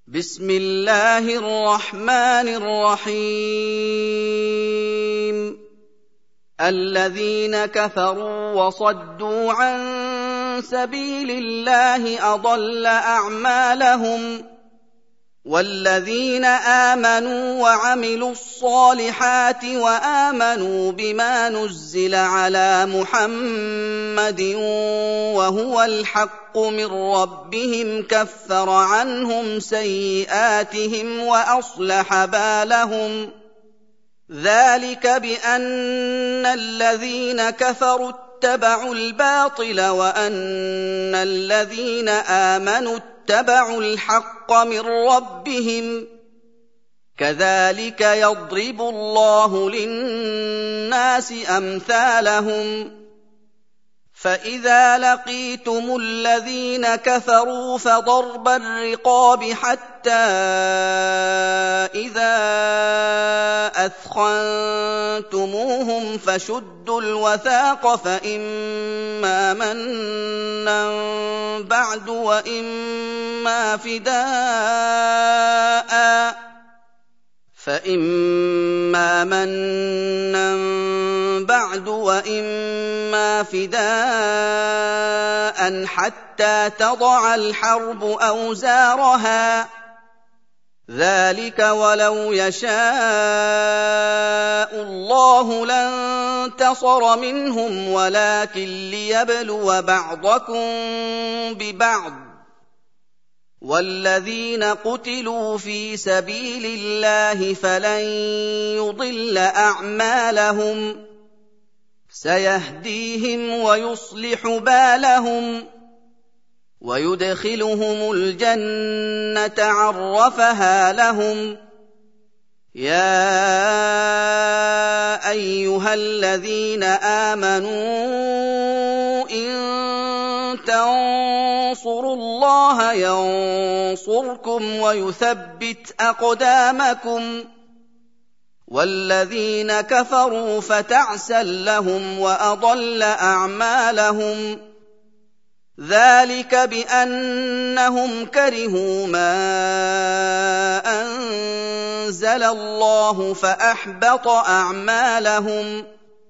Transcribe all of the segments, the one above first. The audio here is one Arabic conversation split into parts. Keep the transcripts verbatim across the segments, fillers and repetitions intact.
بسم الله الرحمن الرحيم الذين كفروا وصدوا عن سبيل الله أضل أعمالهم والذين آمنوا وعملوا الصالحات وآمنوا بما نزل على محمد وهو الحق من ربهم كفر عنهم سيئاتهم وأصلح بالهم ذلك بأن الذين كفروا اتبعوا الباطل وأن الذين آمنوا اتبعوا الحق من ربهم كذلك يضرب الله للناس أمثالهم فإذا لقيتم الذين كفروا فضرب الرقاب حتى إذا أثخنتموهم فشدوا الوثاق فإما منا بعد وإما فداء فإما منا بعد وإما فداء حتى تضع الحرب أوزارها ذلك ولو يشاء الله لانتصر منهم ولكن ليبلو بعضكم ببعض والذين قتلوا في سبيل الله فلن يضل أعمالهم سيهديهم ويصلح بالهم ويدخلهم الجنة عرفها لهم يا أيها الذين آمنوا إن تنصروا الله ينصركم ويثبت أقدامكم والذين كفروا فتعسا لهم وأضل أعمالهم ذلك بأنهم كرهوا ما أنزل الله فأحبط أعمالهم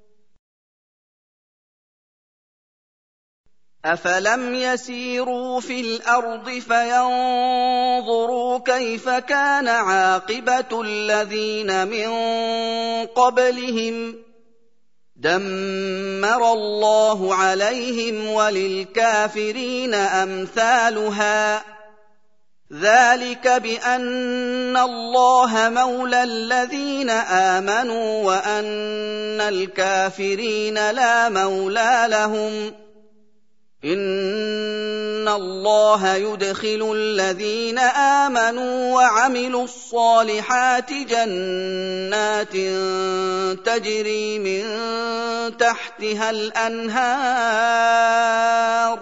أفلم يسيروا في الأرض فينظروا كيف كان عاقبة الذين من قبلهم دمر الله عليهم وللكافرين أمثالها ذلك بأن الله مولى الذين آمنوا وأن الكافرين لا مولى لهم إن الله يدخل الذين آمنوا وعملوا الصالحات جنات تجري من تحتها الأنهار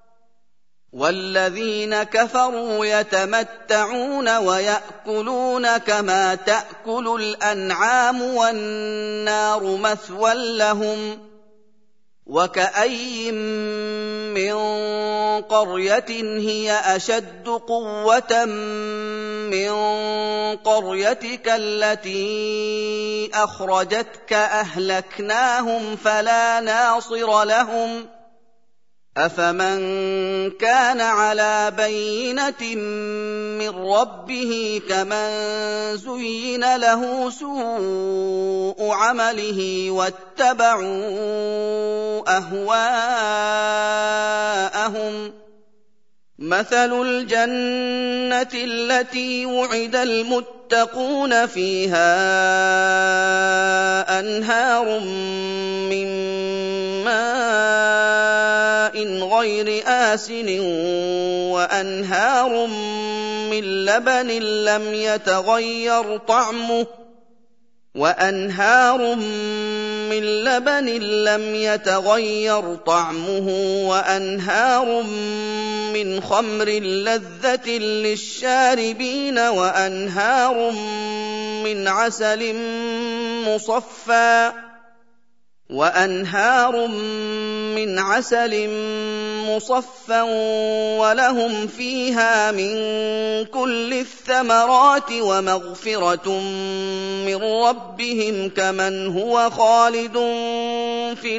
والذين كفروا يتمتعون ويأكلون كما تأكل الأنعام والنار مثوى لهم وكأي من قرية هي أشد قوة من قريتك التي أخرجتك أهلكناهم فلا ناصر لهم أفمن كان على بينة من ربه كمن زين له سوء عمله واتبعوا أهواءهم مثل الجنة التي وعد المتقون فيها أنهار من ماء غير آسن وأنهار من لبن لم يتغير طعمه وأنهار من لبن لم يتغير طعمه وأنهار من خمر لذة للشاربين وأنهار من عسل مصفى وأنهار من عسل مُصَفًّى وَلَهُمْ فِيهَا مِن كُلِّ الثَّمَرَاتِ وَمَغْفِرَةٌ مِّن رَّبِّهِمْ كَمَنْ هُوَ خَالِدٌ فِي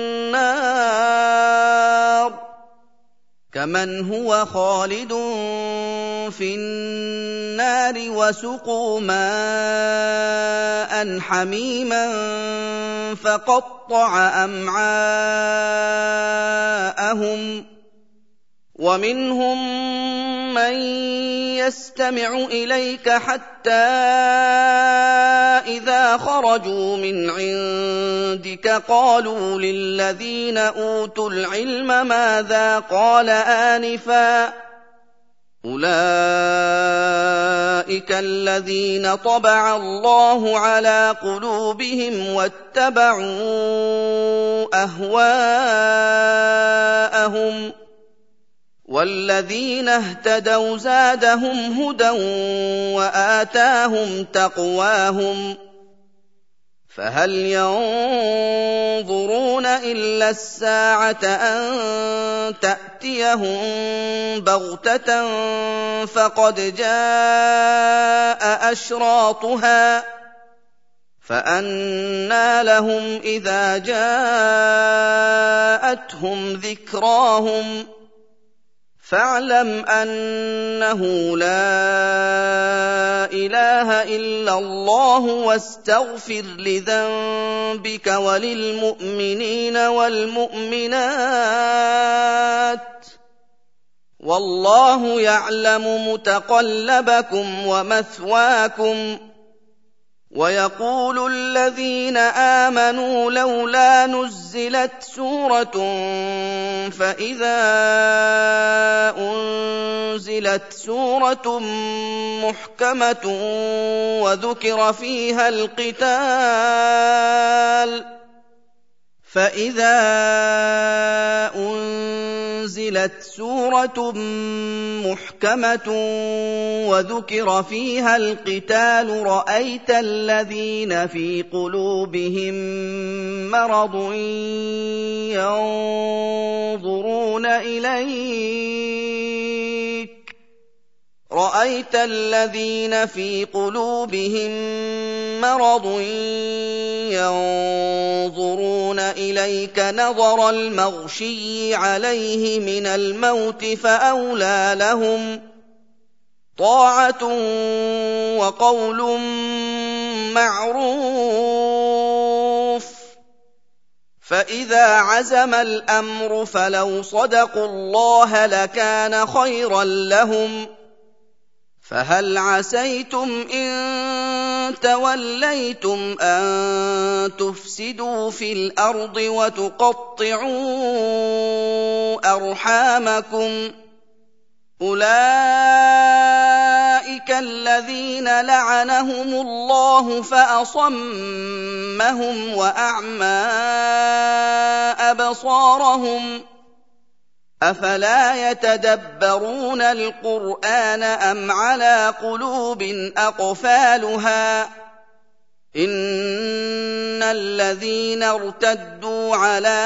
النَّارِ كمن هو خالد في النار وسقوا ماء حميما فقطع أمعاءهم ومنهم من يستمع إليك حتى إذا خرجوا من عندك قالوا للذين أوتوا العلم ماذا قال آنفا أولئك الذين طبع الله على قلوبهم واتبعوا أهواءهم والذين اهتدوا زادهم هدى وآتاهم تقواهم فهل ينظرون إلا الساعة أن تأتيهم بغتة فقد جاء أشراطها فأنى لهم إذا جاءتهم ذكراهم فاعلم أنه لا إله إلا الله واستغفر لذنبك وللمؤمنين والمؤمنات والله يعلم متقلبكم ومثواكم ويقول الذين آمنوا لولا نزلت سورة فإذا أنزلت سورة محكمة وذكر فيها القتال فإذا أنزلت سورة محكمة وذكر فيها القتال رأيت الذين في قلوبهم مرض ينظرون إليك رأيت الذين في قلوبهم مرض ينظرون إليك نظر المغشي عليه من الموت فأولى لهم طاعة وقول معروف فإذا عزم الأمر فلو صدقوا الله لكان خيرا لهم فهل عسيتم إن توليتم أن تفسدوا في الأرض وتقطعوا أرحامكم أولئك الذين لعنهم الله فأصمهم وأعمى أبصارهم أفلا يتدبرون القرآن أم على قلوب أقفالها إن الذين ارتدوا على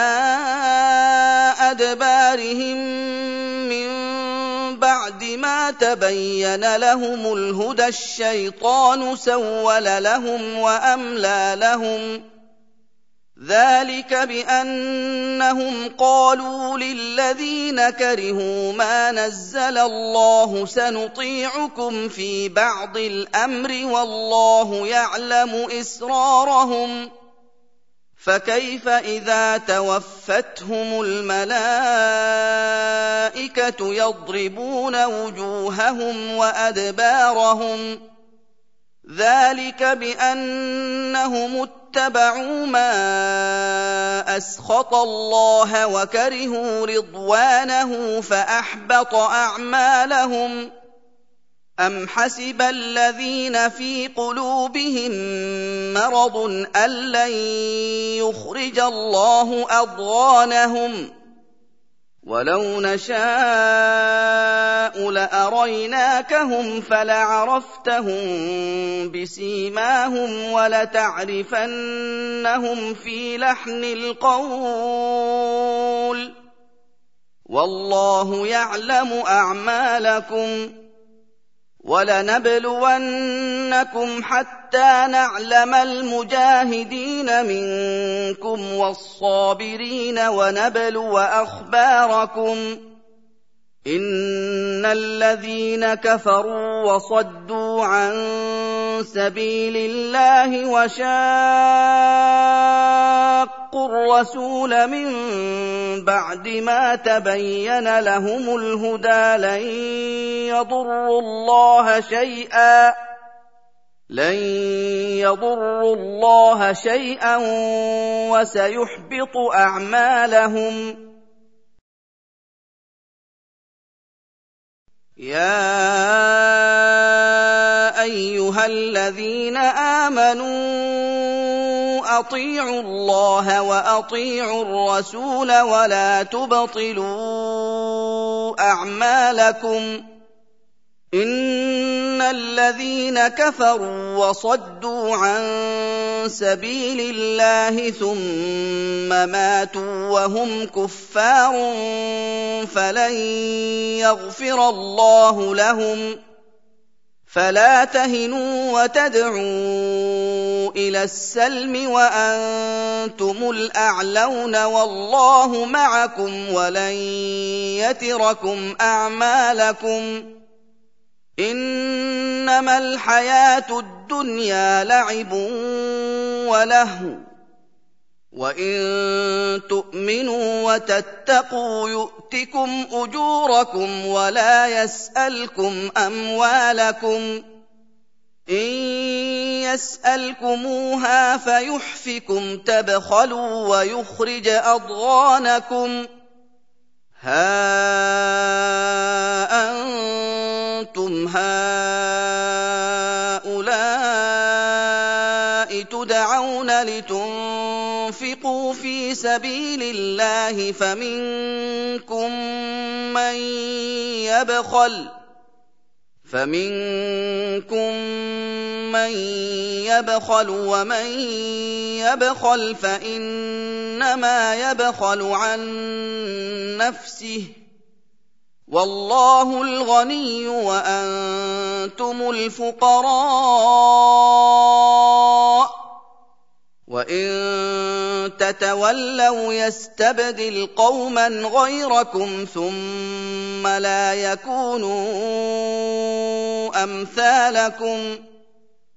أدبارهم من بعد ما تبين لهم الهدى الشيطان سول لهم وأملى لهم ذلك بأنهم قالوا للذين كرهوا ما نزل الله سنطيعكم في بعض الأمر والله يعلم إسرارهم فكيف إذا توفتهم الملائكة يضربون وجوههم وأدبارهم ذلك بأنهم اتبعوا ما أسخط الله وكرهوا رضوانه فأحبط أعمالهم أم حسب الذين في قلوبهم مرض أن لن يخرج الله أضغانهم ولو نشاء لأريناكهم فلعرفتهم بسيماهم ولتعرفنهم في لحن القول وَاللَّهُ يَعْلَمُ أَعْمَالَكُمْ ۚ وَلَنَبْلُوَنَّكُمْ حَتَّىٰ نَعْلَمَ الْمُجَاهِدِينَ مِنكُمْ وَالصَّابِرِينَ وَنَبْلُوَ أَخْبَارَكُمْ ۚ إِنَّ الَّذِينَ كَفَرُوا وَصَدُّوا عَن سَبِيلِ اللَّهِ وَشَاقُّوا الرَّسُولَ مِن بَعْدِ مَا تَبَيَّنَ لَهُمُ الْهُدَىٰ لَن يَضُرُّوا اللَّهَ شَيْئًا لن يضروا الله شيئا وسيحبط أعمالهم. يا أيها الذين آمنوا أطيعوا الله وأطيعوا الرسول ولا تبطلوا أعمالكم، إن الذين كفروا وصدوا عن سبيل الله ثم ماتوا وهم كفار فلن يغفر الله لهم، فلا تهنوا وتدعوا إلى السلم وأنتم الأعلون والله معكم ولن يتركم أعمالكم. إنما الحياة الدنيا لعب ولهو، وإن تؤمنوا وتتقوا يؤتكم أجوركم ولا يسألكم أموالكم، إن يسألكموها فيحفكم تبخلوا ويخرج أضغانكم. ها أنتم هؤلاء تدعون لتنفقوا في سبيل الله فمنكم من يبخل فمنكم من يبخل ومن يبخل فإنما يبخل عن نفسه، والله الغني وأنتم الفقراء، وإن تتولوا يستبدل قوما غيركم ثم لا يكونوا أمثالكم.